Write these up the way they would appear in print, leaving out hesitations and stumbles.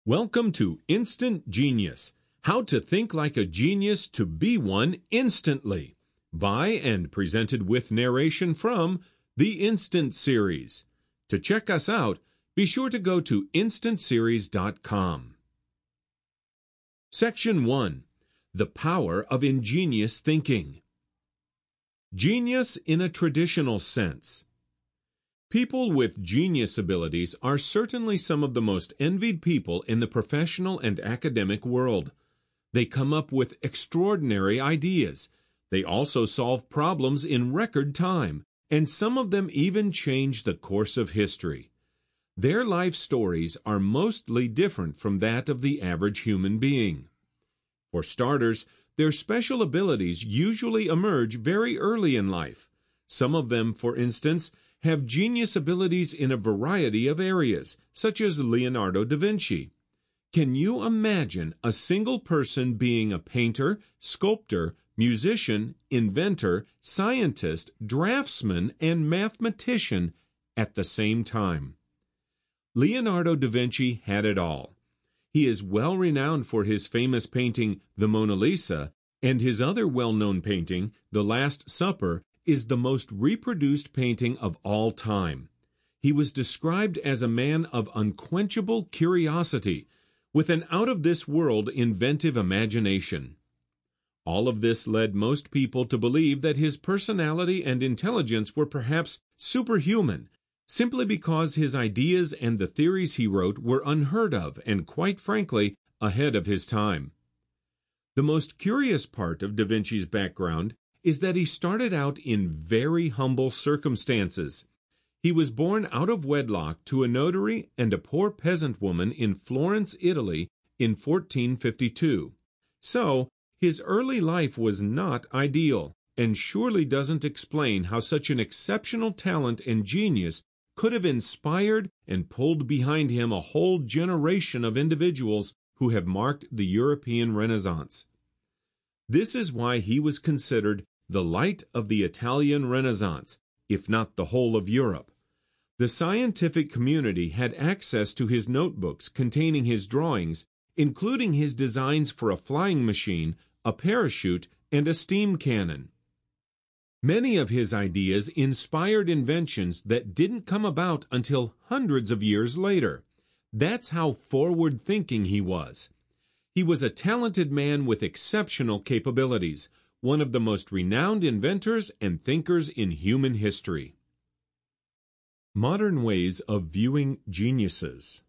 Welcome to Instant Genius, How to Think Like a Genius to Be One Instantly, by and presented with narration from the Instant Series. To check us out, be sure to go to instantseries.com. Section 1. The Power of Ingenious Thinking. Genius in a traditional sense. People with genius abilities are certainly some of the most envied people in the professional and academic world. They come up with extraordinary ideas. They also solve problems in record time, and some of them even change the course of history. Their life stories are mostly different from that of the average human being. For starters, their special abilities usually emerge very early in life. Some of them, for instance, have genius abilities in a variety of areas, such as Leonardo da Vinci. Can you imagine a single person being a painter, sculptor, musician, inventor, scientist, draftsman, and mathematician at the same time? Leonardo da Vinci had it all. He is well renowned for his famous painting, The Mona Lisa, and his other well-known painting, The Last Supper, is the most reproduced painting of all time. He was described as a man of unquenchable curiosity, with an out-of-this-world inventive imagination. All of this led most people to believe that his personality and intelligence were perhaps superhuman, simply because his ideas and the theories he wrote were unheard of and, quite frankly, ahead of his time. The most curious part of Da Vinci's background is that he started out in very humble circumstances. He was born out of wedlock to a notary and a poor peasant woman in Florence, Italy, in 1452. So, his early life was not ideal, and surely doesn't explain how such an exceptional talent and genius could have inspired and pulled behind him a whole generation of individuals who have marked the European Renaissance. This is why he was considered the light of the Italian Renaissance, if not the whole of Europe. The scientific community had access to his notebooks containing his drawings, including his designs for a flying machine, a parachute, and a steam cannon. Many of his ideas inspired inventions that didn't come about until hundreds of years later. That's how forward-thinking he was. He was a talented man with exceptional capabilities, one of the most renowned inventors and thinkers in human history. Modern ways of viewing geniuses.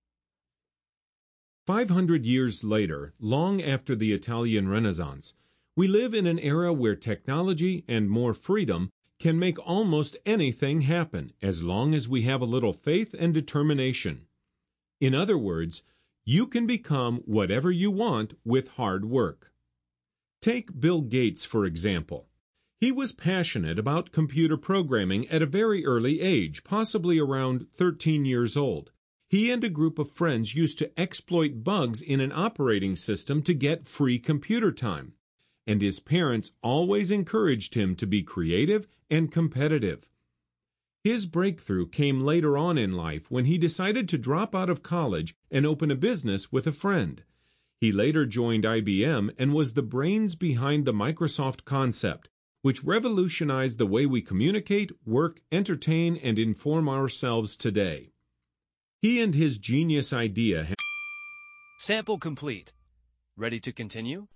500 years later, long after the Italian Renaissance, we live in an era where technology and more freedom can make almost anything happen as long as we have a little faith and determination. In other words, you can become whatever you want with hard work. Take Bill Gates, for example. He was passionate about computer programming at a very early age, possibly around 13 years old. He and a group of friends used to exploit bugs in an operating system to get free computer time, and his parents always encouraged him to be creative and competitive. His breakthrough came later on in life when he decided to drop out of college and open a business with a friend. He later joined IBM and was the brains behind the Microsoft concept, which revolutionized the way we communicate, work, entertain, and inform ourselves today. He and his genius idea. Sample complete. Ready to continue?